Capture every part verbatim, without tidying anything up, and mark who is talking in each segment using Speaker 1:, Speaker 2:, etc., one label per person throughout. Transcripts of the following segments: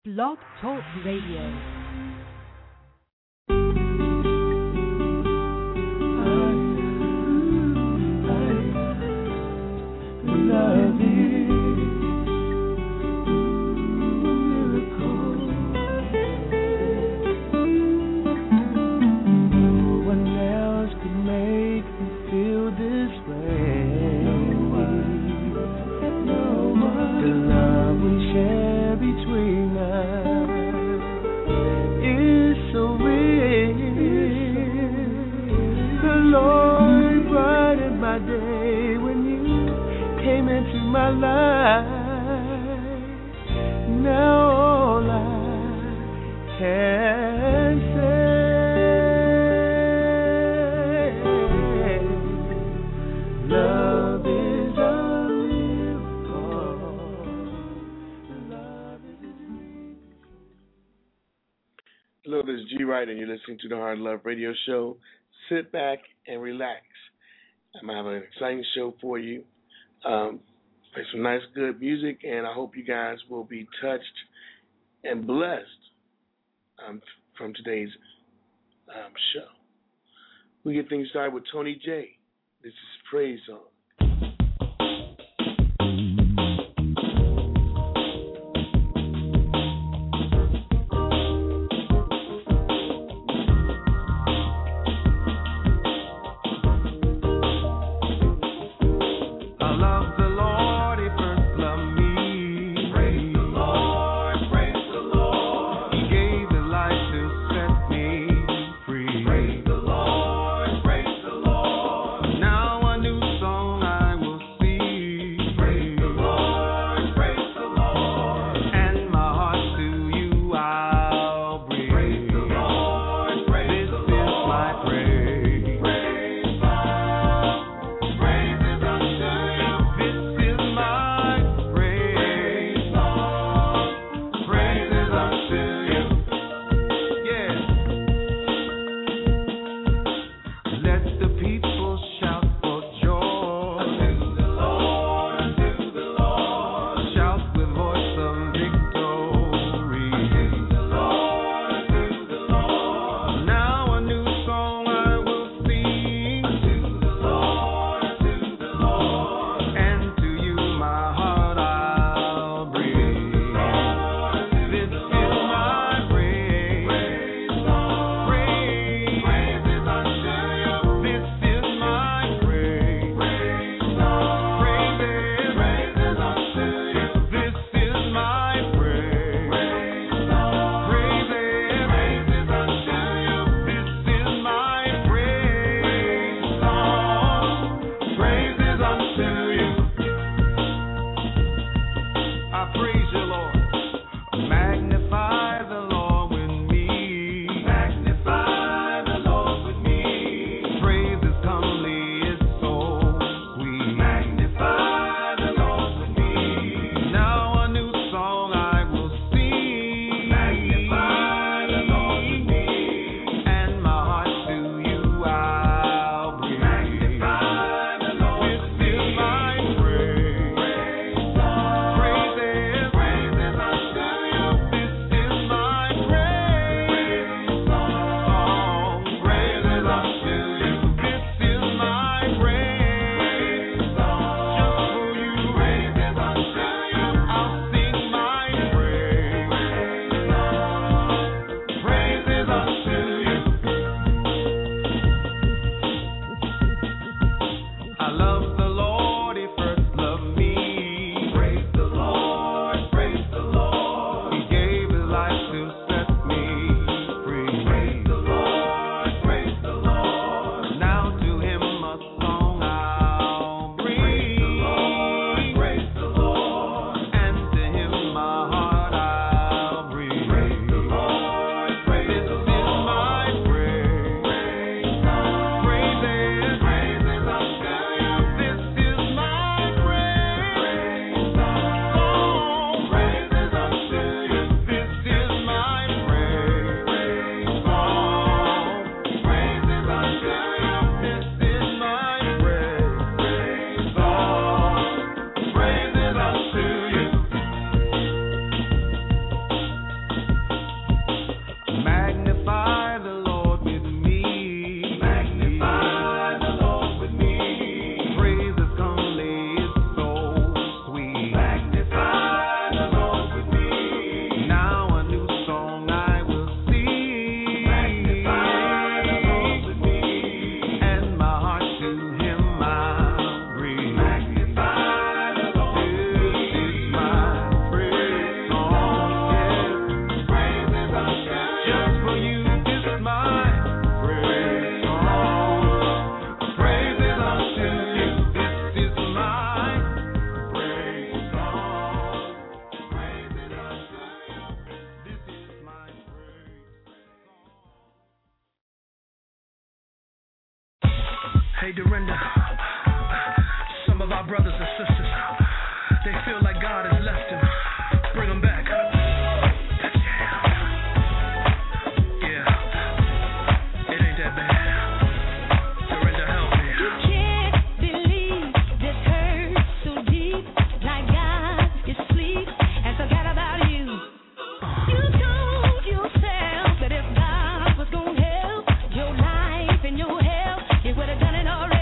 Speaker 1: Blog Talk Radio.
Speaker 2: My life now, all I can say, love is a miracle. Love is a miracle. Hello, this is G. Wright, and you're listening to the Hard Love Radio Show. Sit back and relax. I'm having an exciting show for you. Um, Play some nice, good music, and I hope you guys will be touched and blessed um, from today's um, show. We get things started with Tony J. This is Praise Song.
Speaker 3: Song Hey, Dorinda, some of our brothers and sisters, they feel like God has left them. Bring them back. Yeah, it ain't that bad. Dorinda, help me.
Speaker 4: You can't believe this hurt so deep, like God is asleep and forgot about you. You told yourself that if God was gonna help your life and your health, He would have done it already.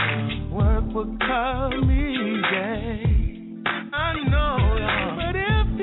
Speaker 3: Would come easy. I know, but if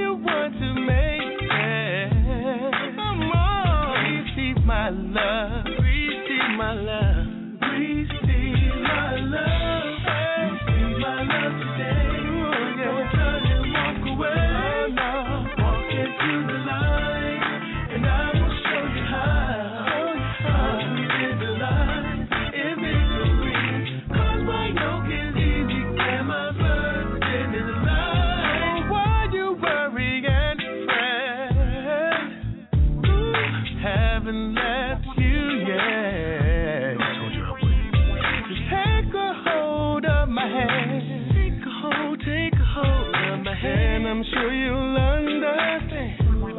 Speaker 3: I'm sure you'll understand.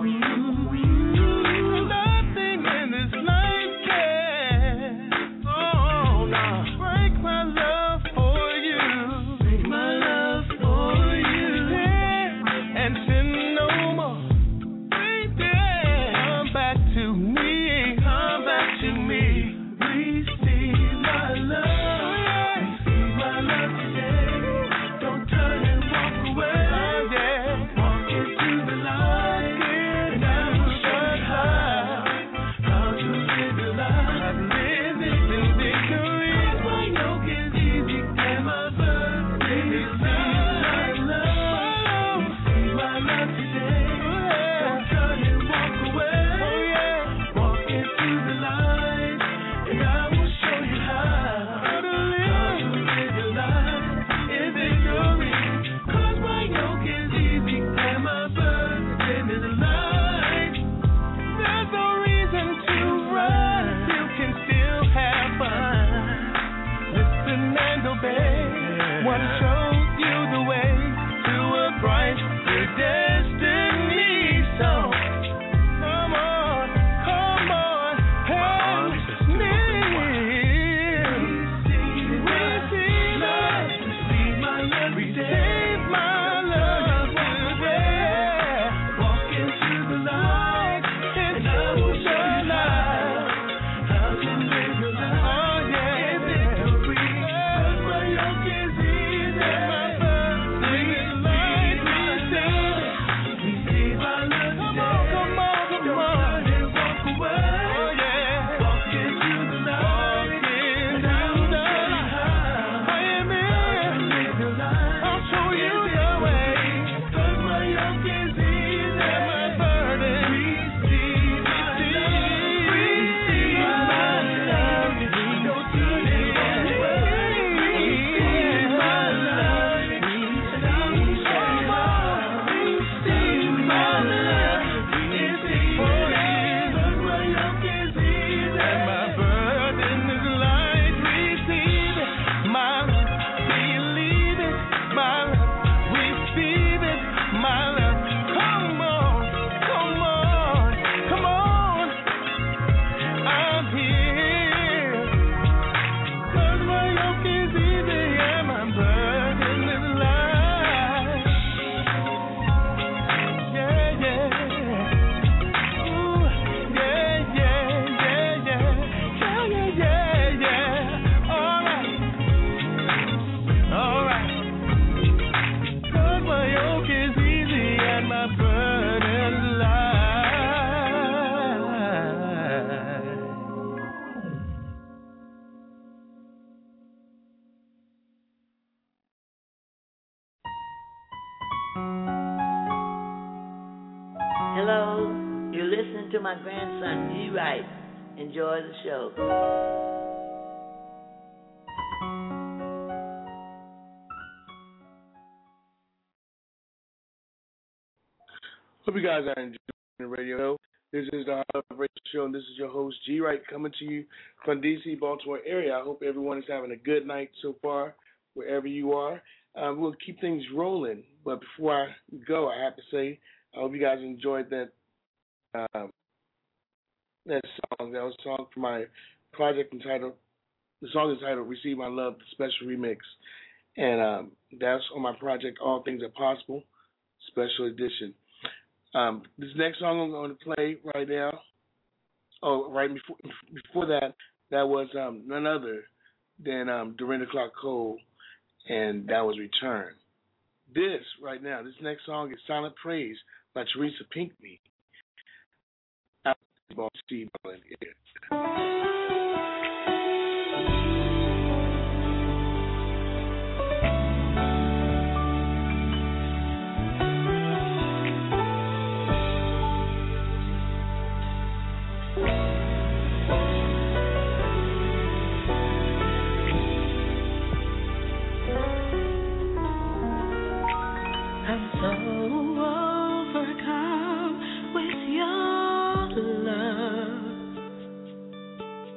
Speaker 3: Nothing in this life can, oh no, break my love for you. Break my love for you. Yeah, and sin no more. Baby, come back to me. Come back to me. Receive my love. Receive my love today. Don't turn and walk away. Yeah. Walk into the light, and I will show you how, how to live your life. Live it in victory. My yoke is easy and my burden is light. Love, receive my love today. Don't turn and walk away. Walk into the light, and I will show you how to live, how to live your life in victory. 'Cause my yoke is easy and my burden is light. There's no reason to run. You can still have fun. Listen and obey. One shows you the way to a bright new destiny. So come on, come on, help me. Receive my love, receive my love, receive my love today. Walk into the light, and I will show you how to live your life. Oh yeah, in victory. 'Cause my yoke is easy, my burden is light. Receive my love today. Come on, come on, come on. Don't walk away. Oh yeah. Walk into the light, and I will show you how. I am in. Live your life. I'll show you the way. 'Cause my yoke is easy, and my burden. Receive my love. Receive my love. Don't turn it away. Receive my love, and I will show you how. Receive my love. It's for you. 'Cause my yoke is easy, and my burden is light. Receive my love. Believe it, my love. Receive it, my love. Come on, come on, come on. I'm here. 'Cause my yoke is easy and my burden is light. Yeah, yeah. Ooh, yeah, yeah, yeah, yeah. Yeah, yeah, yeah, yeah. All right, all right. 'Cause my yoke is easy and my burden is light.
Speaker 5: Hello, you're listening to my grandson, G. Wright. Enjoy the show.
Speaker 2: Hope you guys are enjoying the radio. This is the Hard Love Radio Show, and this is your host, G. Wright, coming to you from D C, Baltimore area. I hope everyone is having a good night so far, wherever you are. Uh, we'll keep things rolling, but before I go, I have to say, I hope you guys enjoyed that um, that song. That was a song for my project entitled, the song is titled Receive My Love, the special remix. And um, that's on my project, All Things Are Possible, special edition. Um, this next song I'm going to play right now, oh, right before before that, that was um, none other than um, Dorinda Clark Cole, and that was Return. This right now, this next song is Silent Praise by Teresa Pinckney. See Merlin here.
Speaker 4: I'm so overcome with your love.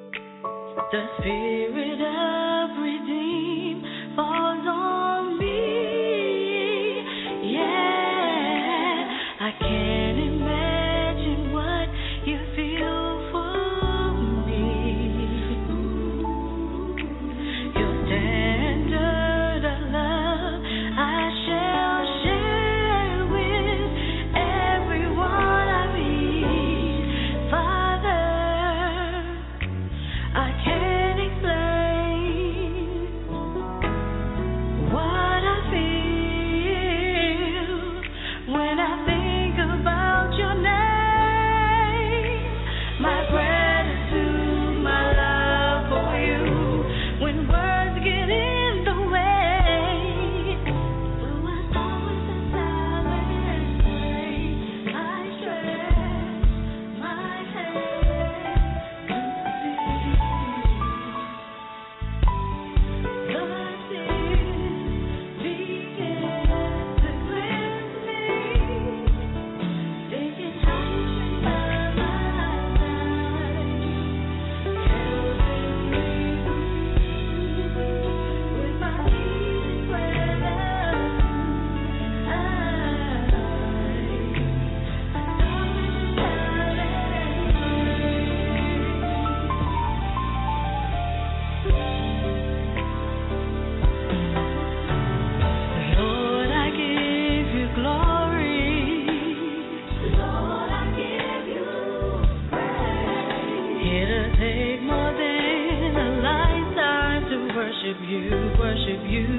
Speaker 4: you, worship you.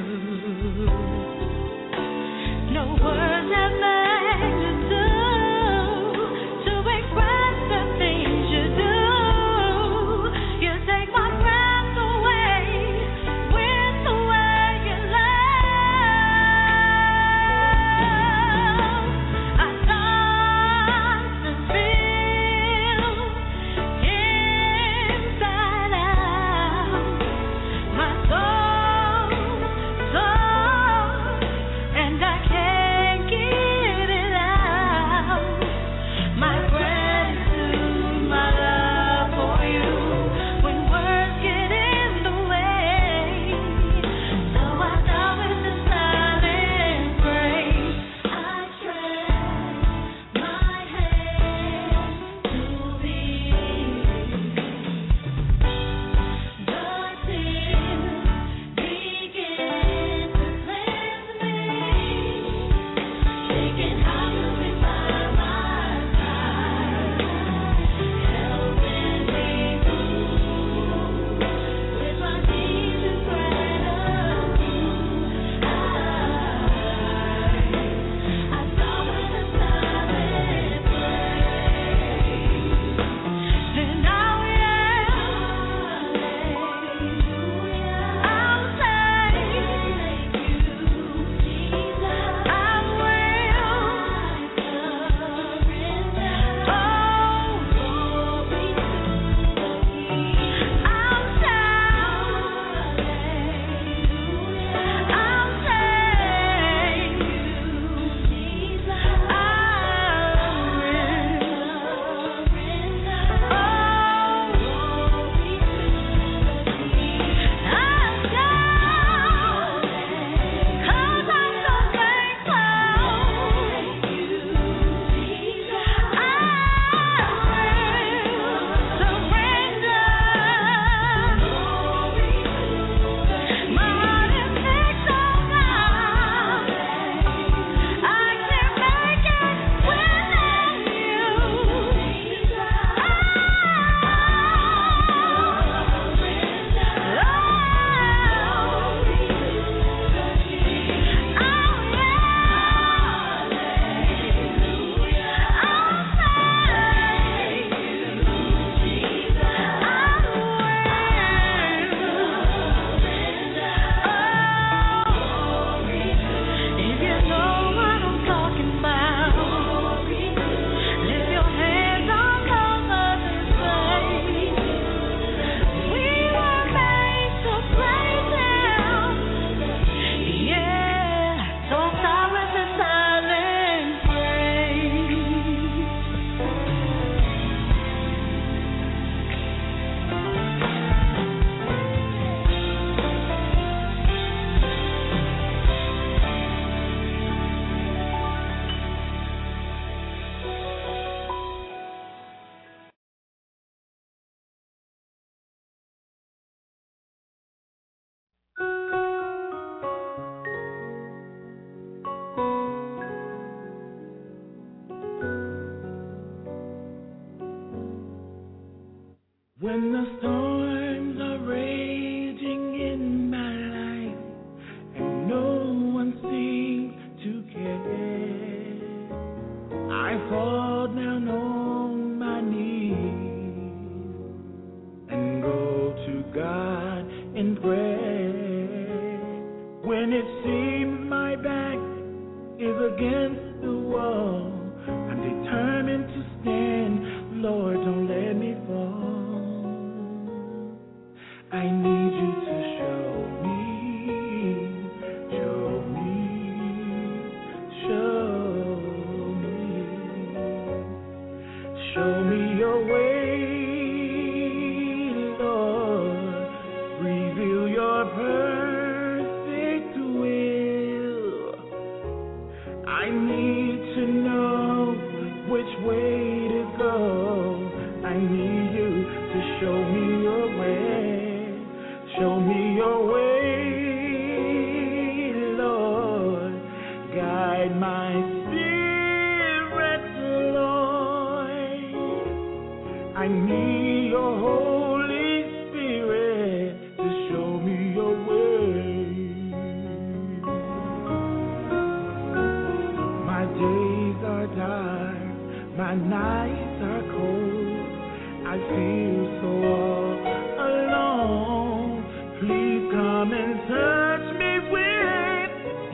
Speaker 4: No words have magnitude to express the things you do. You take my breath away with the way you love. I start to feel inside out. My soul, soul, and I can't get it out. My gratitude, my love for you, when words get in the way. So I start with the silent praise. I stretch my hand to thee. The tears begin to cleanse me, taking how you be by my side, helping me through with my deepest gratitude. I, I start with a silent praise, and now I'll say thank you, Jesus. I will surrender. Oh, glory to the King. I'll shout hallelujah. I'll say you, Jesus. I If you know what I'm talking about, lift your hands all over this place. We were made to praise Him. Yeah, so start with the silent praise.
Speaker 3: When the storms are raging in my life and no one seems to care, I fall down on my knees and go to God in prayer. When it seems my back is against the wall, I'm determined to stand. Lord, don't let me fall. I need you to show me, show me, show me, show me your way, Lord. Reveal your perfect will. I need to know which way to go. I need you to show me your way. Show me your way, Lord. Guide my spirit, Lord. I need your Holy Spirit to show me your way.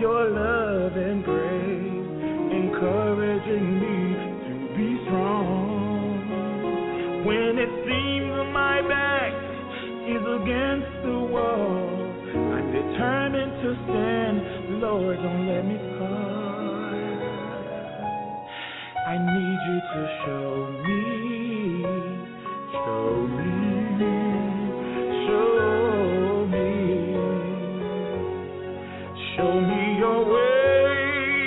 Speaker 3: your love and grace, encouraging me to be strong. When it seems my back is against the wall, I'm determined to stand. Lord, don't let me fall. I need you to show me, show me, show me, show me your way,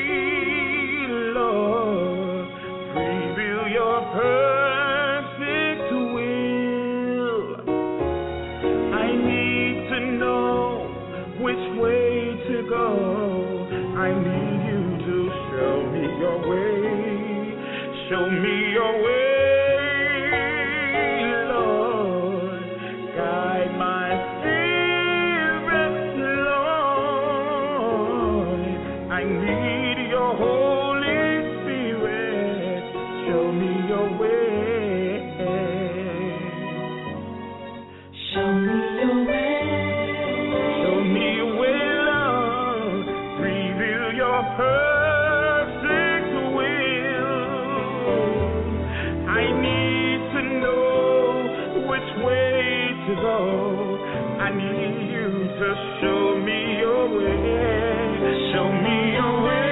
Speaker 3: Lord. Reveal your perfect will. I need to know which way to go. I need you to show me your way. Show me your way, Lord. Guide my spirit, Lord. I need your Holy Spirit. Show me your way. Show me your way. Show me your way, Lord. Reveal your purpose. To go, I need you to show me your way, show me your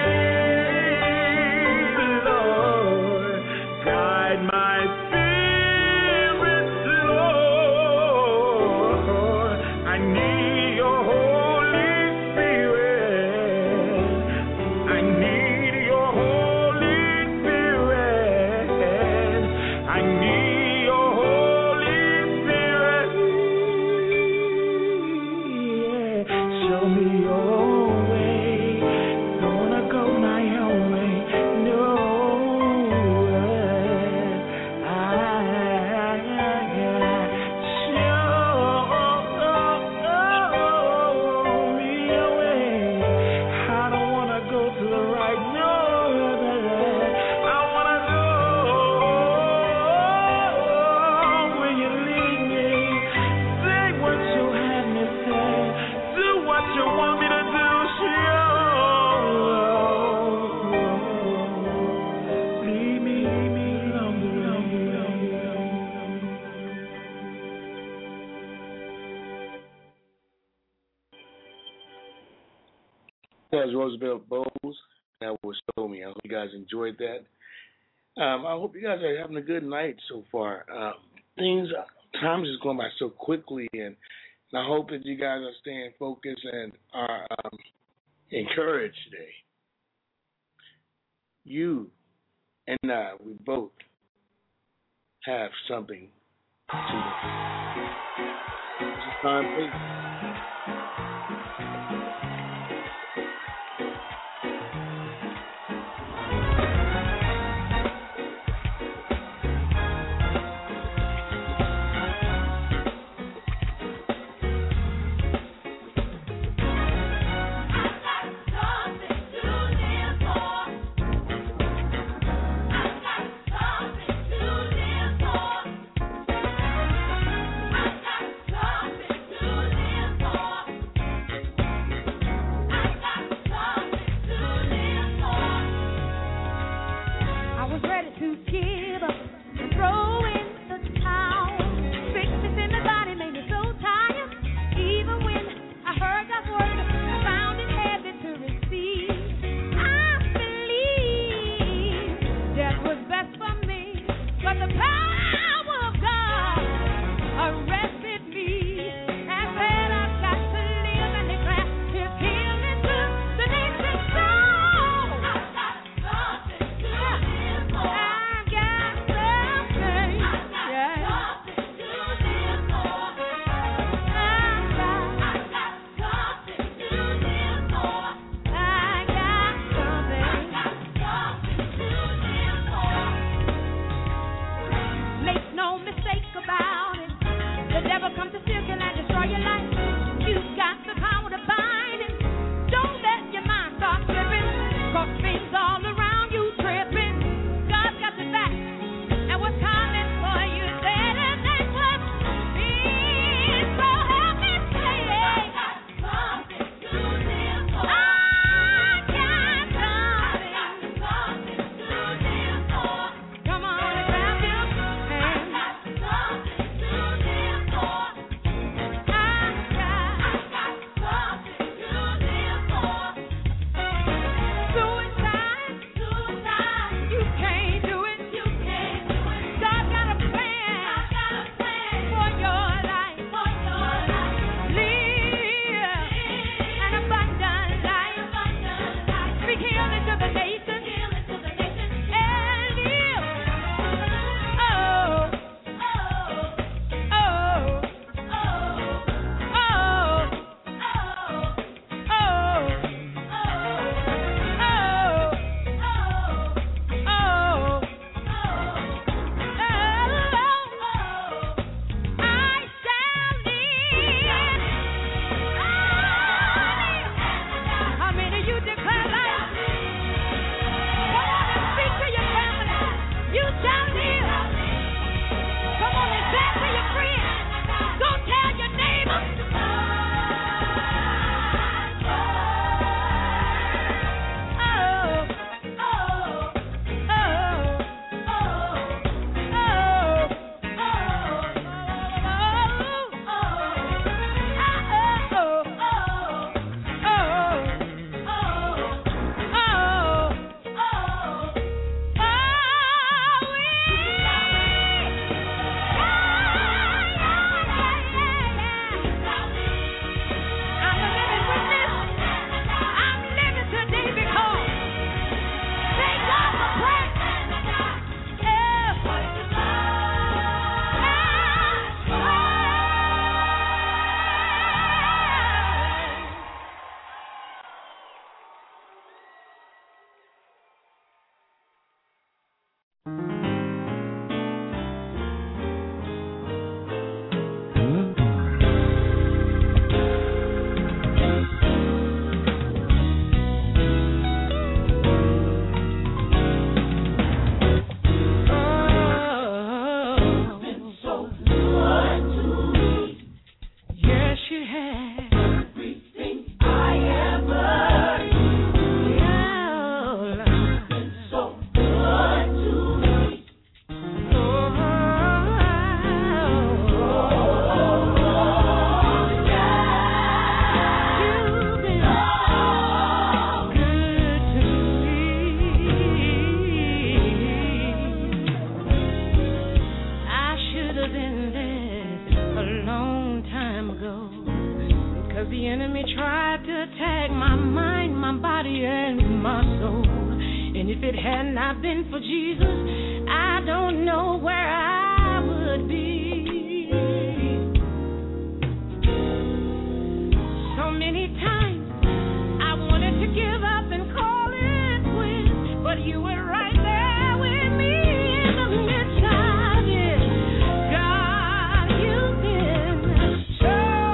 Speaker 3: way, Lord. Guide my spirit, Lord. I need your Holy Spirit. I need your Holy Spirit. I need your Holy Spirit. Show me your way. Don't wanna go my own way. No. I, show me your way. I don't wanna go to the right. No. I wanna go where you lead me. Say what you have me say. Do what you want me to do. Show. Lead me, lead me along the
Speaker 2: That was Roosevelt Bowles. That was Show Me. I hope you guys enjoyed that. Um, I hope you guys are having a good night so far. Um, things, time is going by so quickly, and, and I hope that you guys are staying focused and are um, encouraged today. You and I, we both have something to do. It's time, please.
Speaker 4: Something to live 'Cause the enemy tried to attack my mind, my body, and my soul. And if it had not been for Jesus, I don't know where I would be. So many times I wanted to give up and call it quits, but you were right there with me in the midst of it. God, you've been so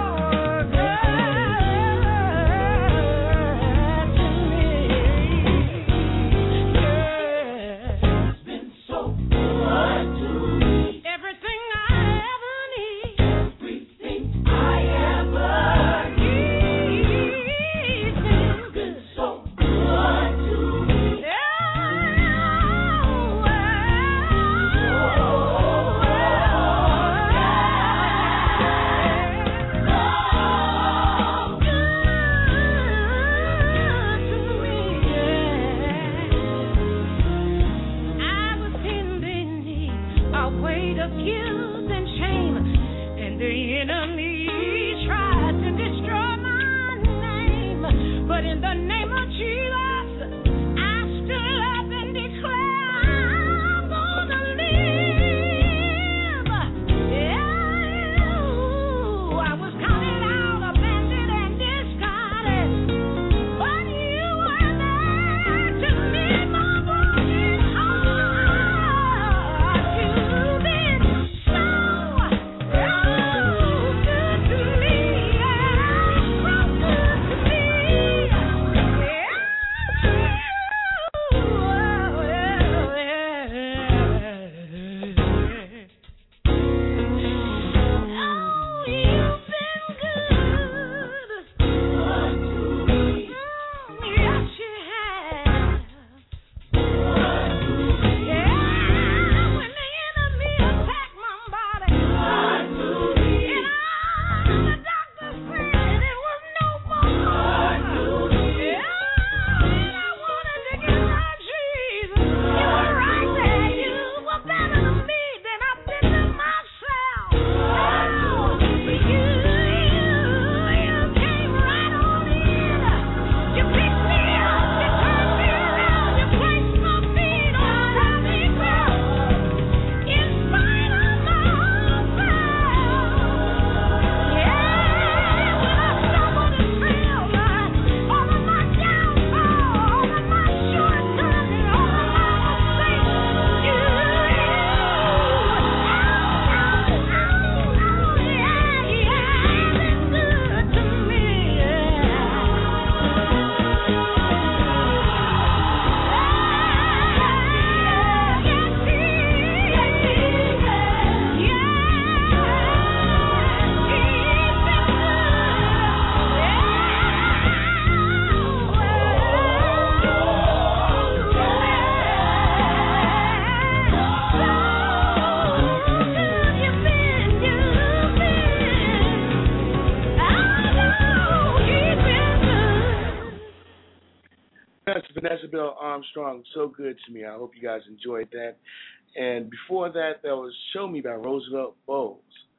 Speaker 2: Vanessa Bell Armstrong, so good to me. I hope you guys enjoyed that. And before that, that was Show Me by Roosevelt Bowles.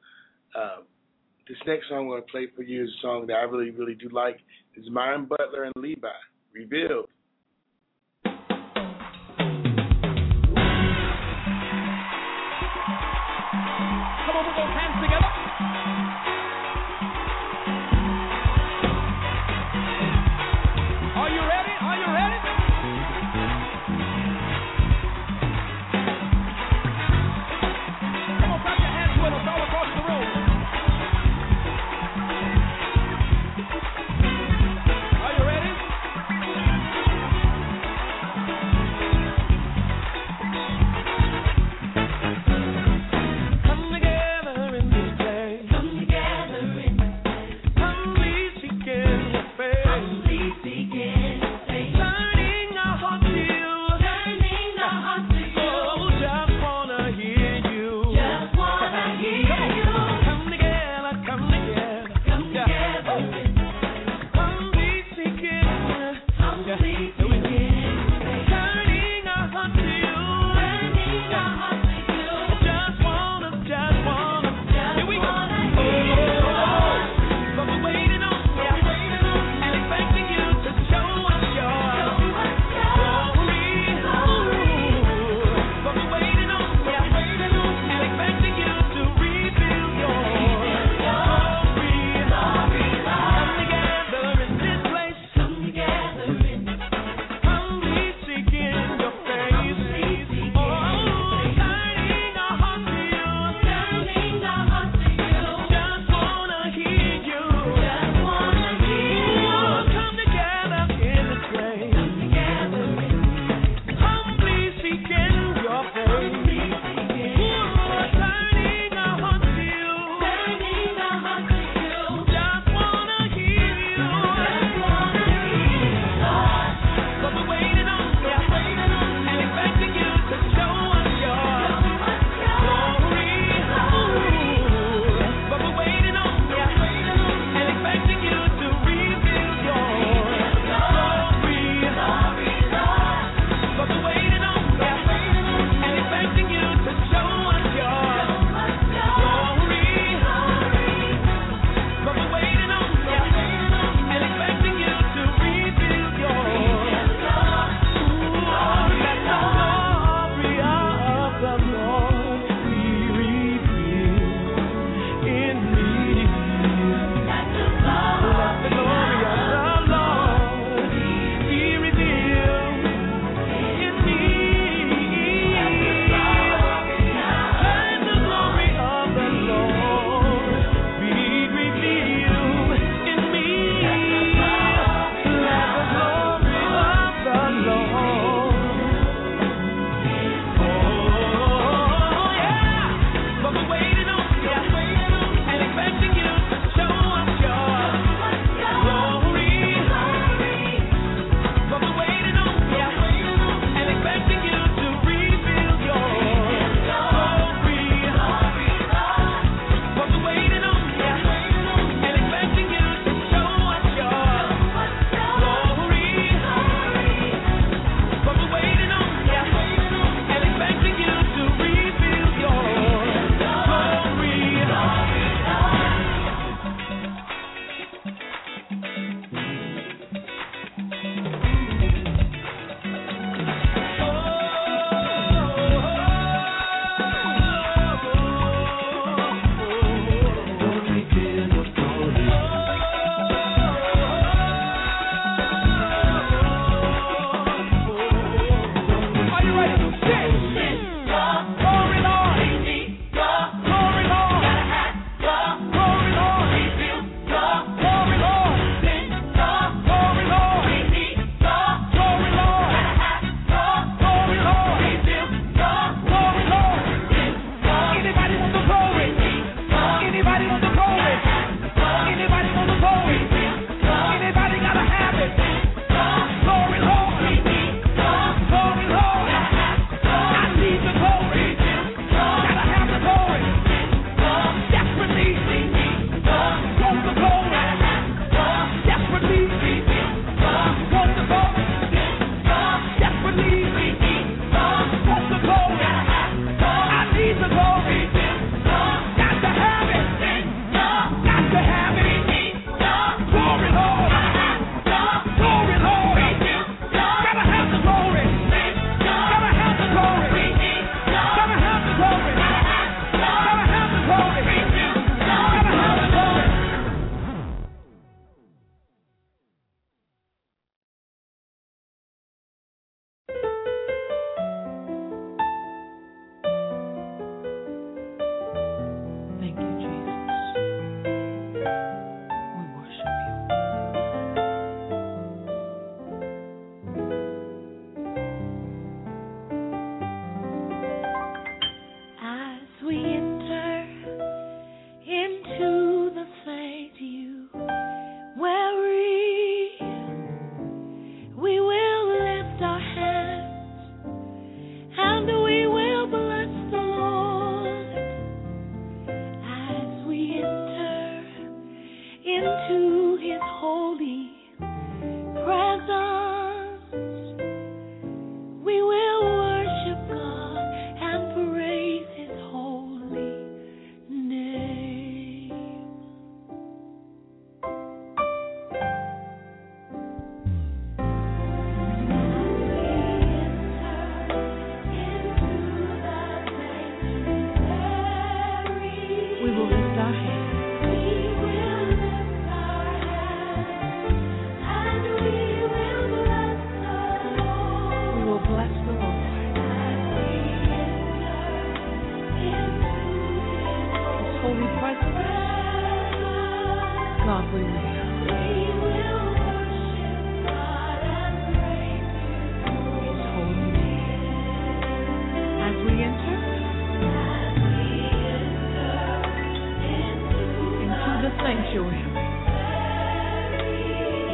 Speaker 2: Uh, this next song I'm going to play for you is a song that I really, really do like. It's Myron Butler and Levi, Revealed.
Speaker 6: Come on, put those hands together. Are you ready? Are you ready? Come on, clap your hands with us all across the room. Are you ready?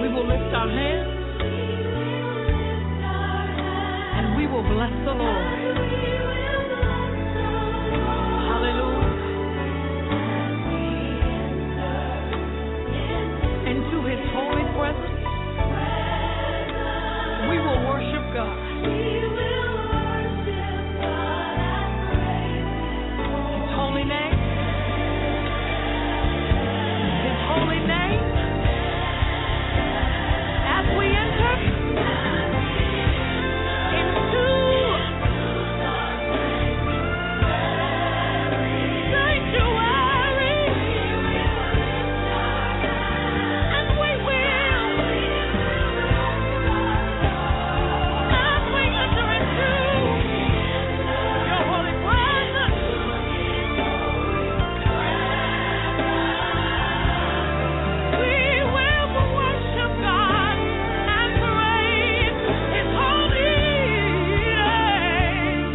Speaker 7: will lift our hands and we will bless the Lord. Hallelujah. Into his holy presence, we will worship God. His holy name. His holy name. As we enter into sanctuary, and we will, as we enter into your holy presence, we will worship God and praise his holy name.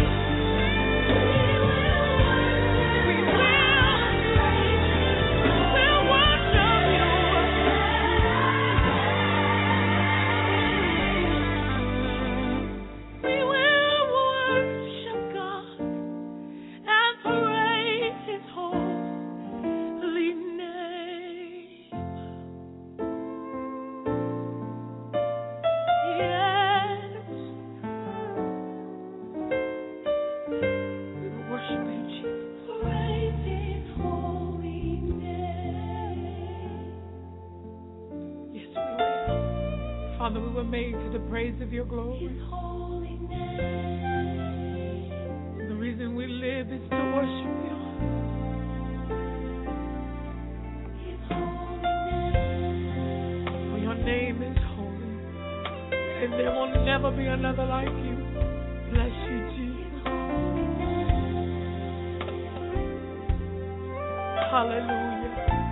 Speaker 7: We will, we'll worship you. We will worship God and praise his holy name. Yes, we will worship you, Jesus. Praise his holy name. Yes, we will. Father, we were made to the praise of your glory. His holy name. The reason we live is to worship you. His holy name. For your name is holy, and there will never be another like you. Bless you, Jesus. Hallelujah.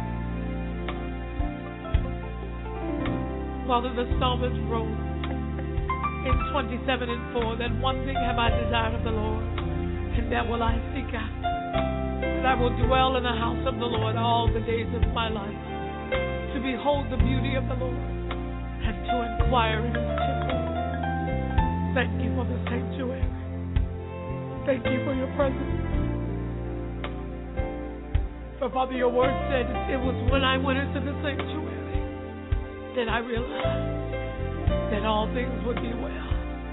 Speaker 7: Father, the psalmist wrote in twenty-seven and four that one thing have I desired of the Lord, and that will I seek after, that I will dwell in the house of the Lord all the days of my life, to behold the beauty of the Lord and to inquire in his temple. Thank you for the sanctuary. Thank you for your presence. For Father, your word said it was when I went into the sanctuary that I realized that all things would be well.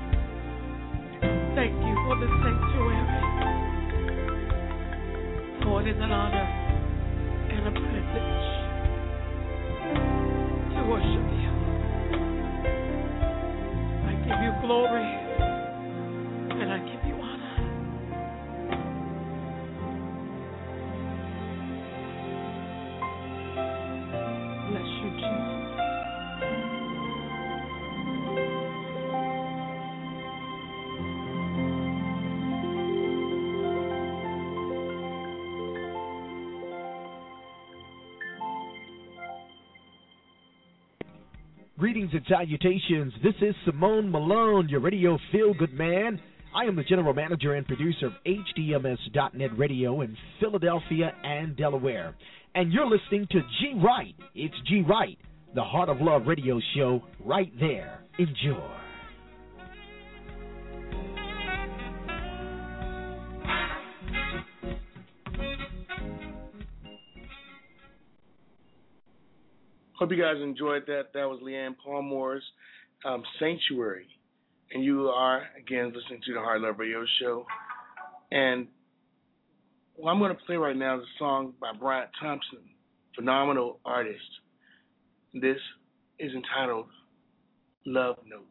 Speaker 7: Thank you for the sanctuary. For it is an honor and a privilege to worship you. I give you glory and I give you honor. Bless you, Jesus.
Speaker 8: Greetings and salutations. This is Simone Malone, your radio feel-good man. I am the general manager and producer of H D M S dot net Radio in Philadelphia and Delaware. And you're listening to G Right. It's G Right, the Heart of Love radio show right there. Enjoy.
Speaker 2: Hope you guys enjoyed that. That was Leanne Palmore's um, Sanctuary. And you are, again, listening to the Heart of Love Radio Show. And what I'm going to play right now is a song by Bryant Thompson, phenomenal artist. This is entitled Love Notes.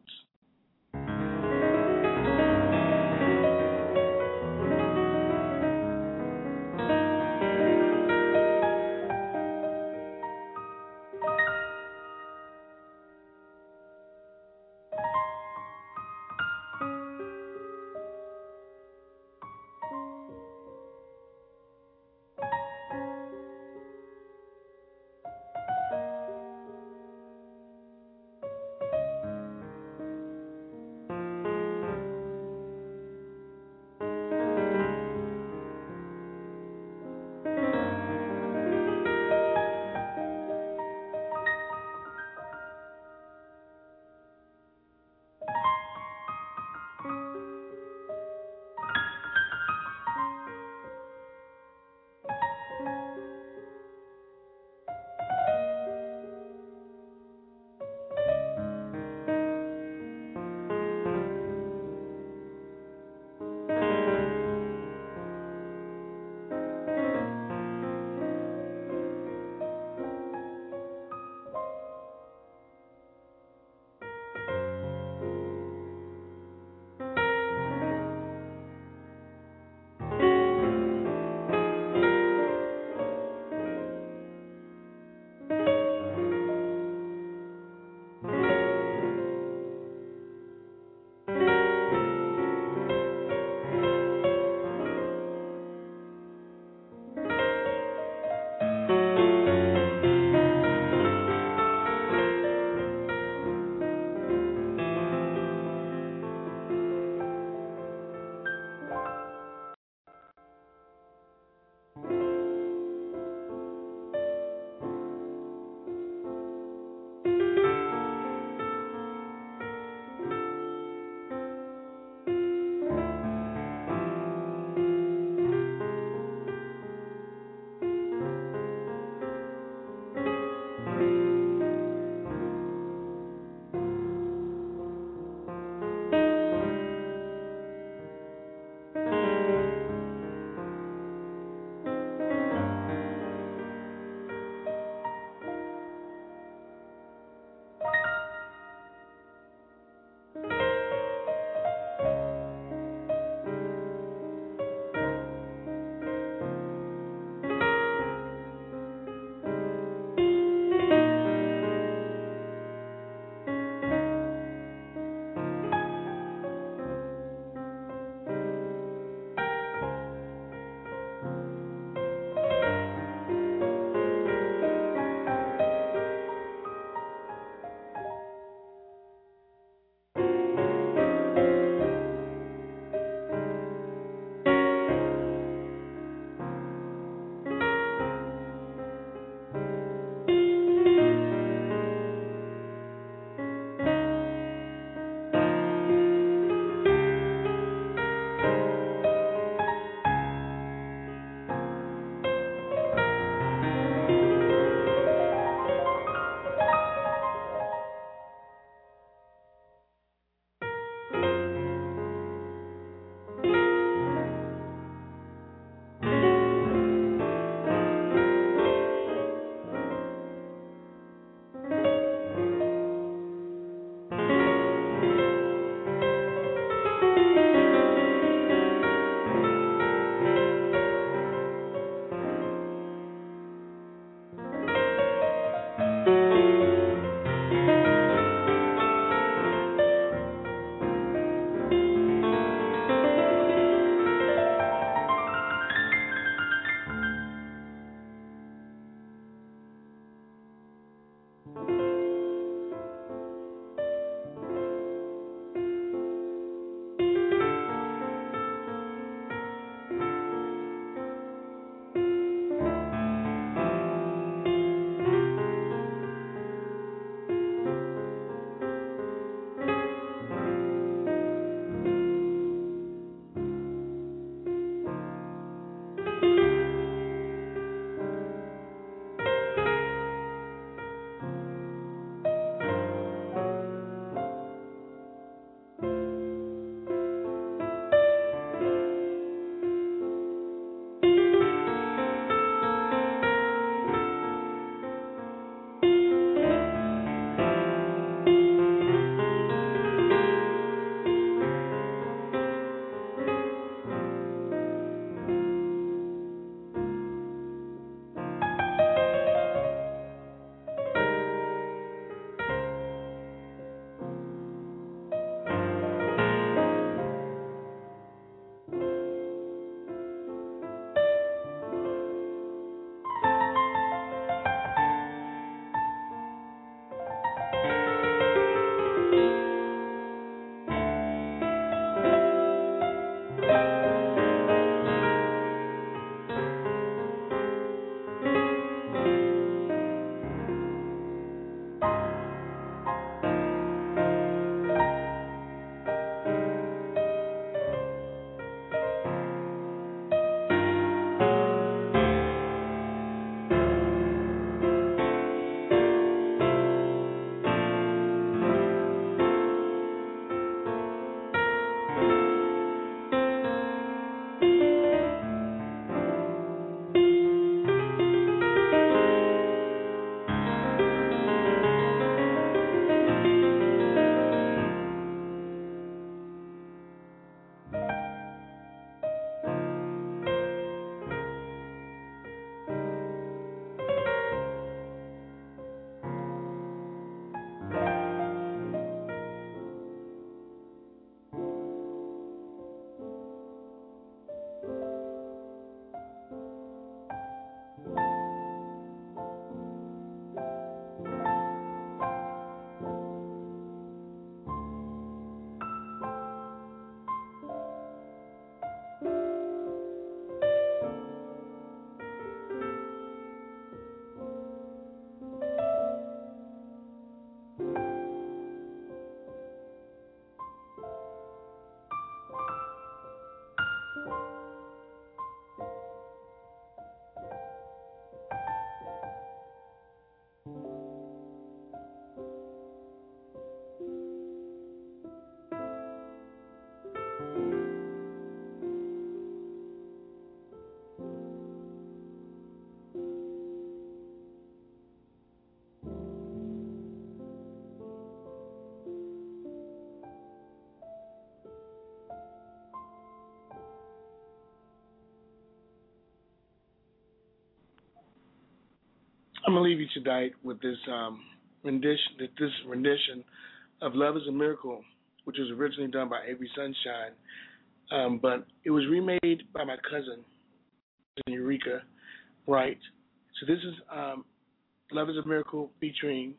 Speaker 2: I'm gonna leave you tonight with this um, rendition, this rendition of "Love Is a Miracle," which was originally done by Avery Sunshine, um, but it was remade by my cousin, Eureka Wright. So this is um, "Love Is a Miracle" featuring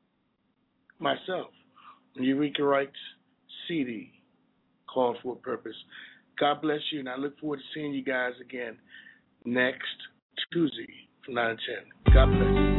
Speaker 2: myself, Eureka Wright's C D called "For a Purpose." God bless you, and I look forward to seeing you guys again next Tuesday from nine to ten. God bless.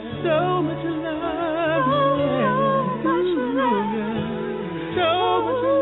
Speaker 3: So much